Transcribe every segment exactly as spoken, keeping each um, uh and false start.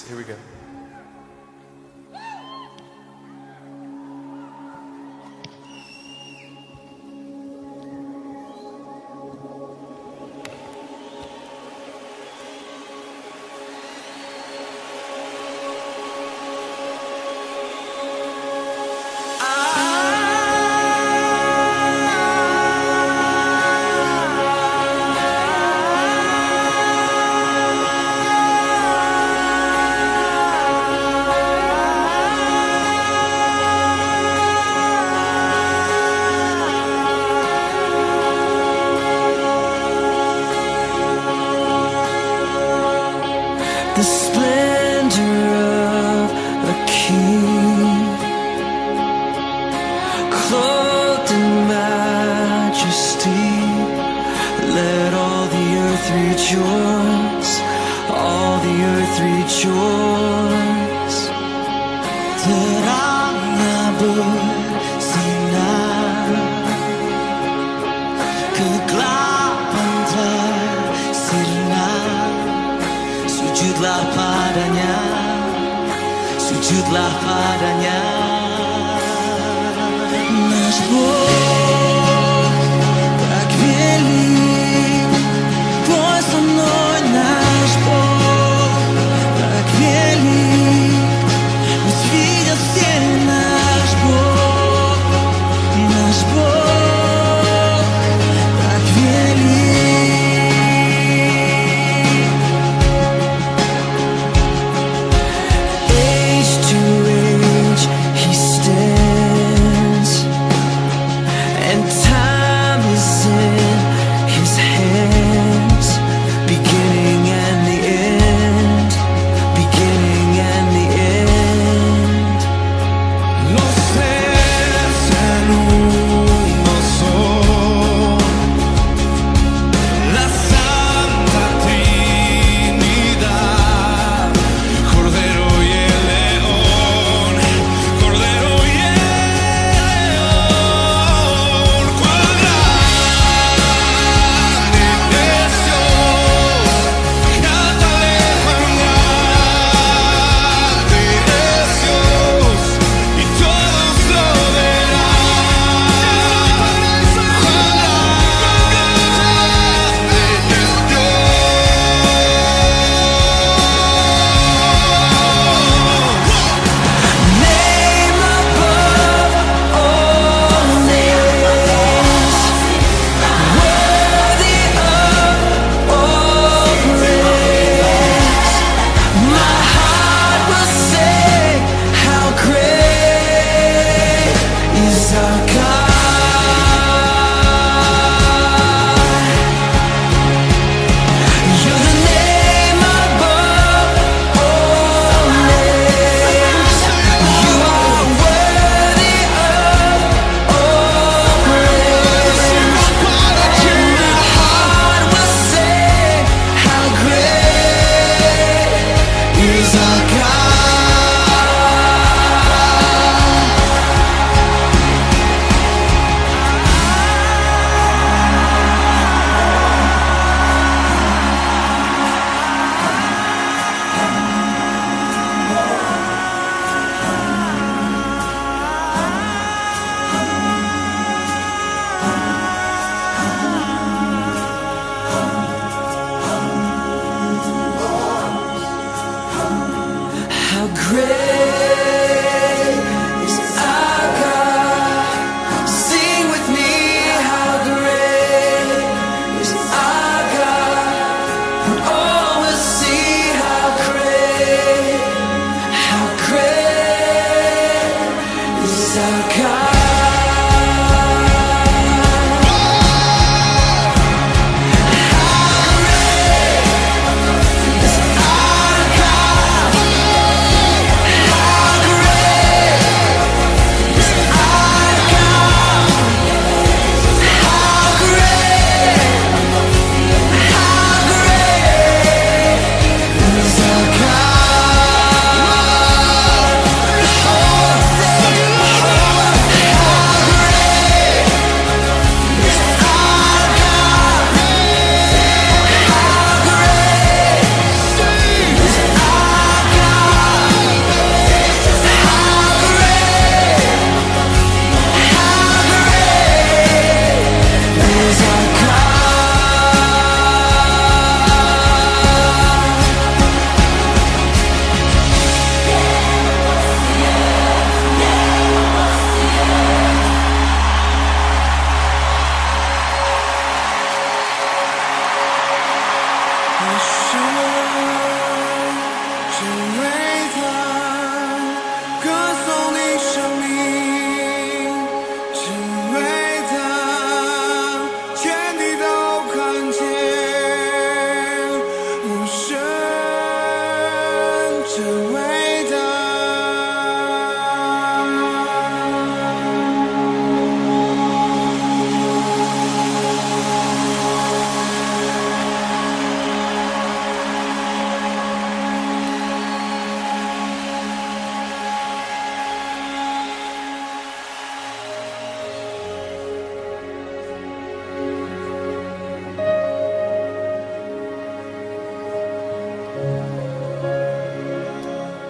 Yes, here we go. The splendor of a king, clothed in majesty. Let all the earth rejoice, all the earth rejoice. Terang bersinar, kegelapan tersirna. Sujudlah padanya, sujudlah padanya. Наш Бог так велик, пой со мной, наш Бог так велик. Пусть видят все, наш Бог, наш Бог так велик.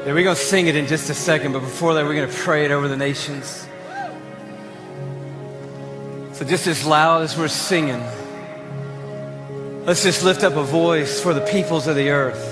Yeah, we're going to sing it in just a second, but before that, we're going to pray it over the nations. So just as loud as we're singing, let's just lift up a voice for the peoples of the earth.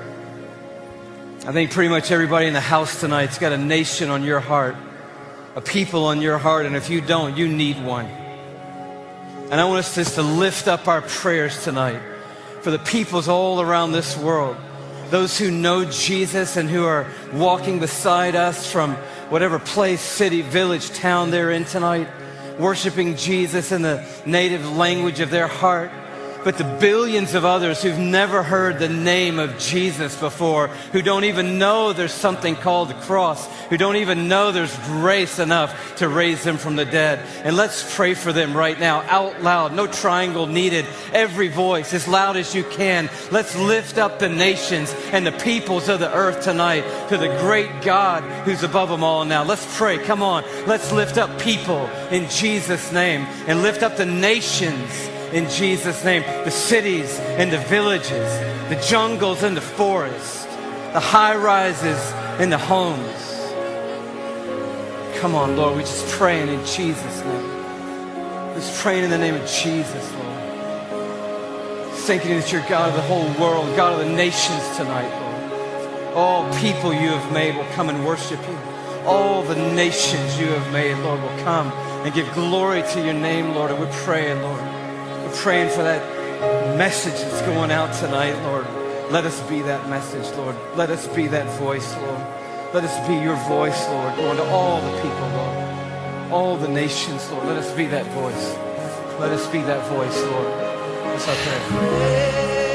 I think pretty much everybody in the house tonight's got a nation on your heart, a people on your heart, and if you don't, you need one. And I want us just to lift up our prayers tonight for the peoples all around this world, those who know Jesus and who are walking beside us from whatever place, city, village, town they're in tonight, worshiping Jesus in the native language of their heart. But the billions of others who've never heard the name of Jesus before, who don't even know there's something called the cross, who don't even know there's grace enough to raise them from the dead. And let's pray for them right now, out loud, no triangle needed, every voice, as loud as you can. Let's lift up the nations and the peoples of the earth tonight to the great God who's above them all now. Let's pray, come on. Let's lift up people in Jesus' name and lift up the nations in Jesus' name, the cities and the villages, the jungles and the forests, the high rises and the homes. Come on, Lord, we're just praying in Jesus' name. Just praying in the name of Jesus, Lord. Thanking that you're God of the whole world, God of the nations tonight, Lord. All people you have made will come and worship you. All the nations you have made, Lord, will come and give glory to your name, Lord. And we're praying, Lord. We're praying for that message that's going out tonight, Lord. Let us be that message, Lord. Let us be that voice, Lord. Let us be your voice, Lord, going to all the people, Lord. All the nations, Lord. Let us be that voice. Let us be that voice, Lord. That's our prayer.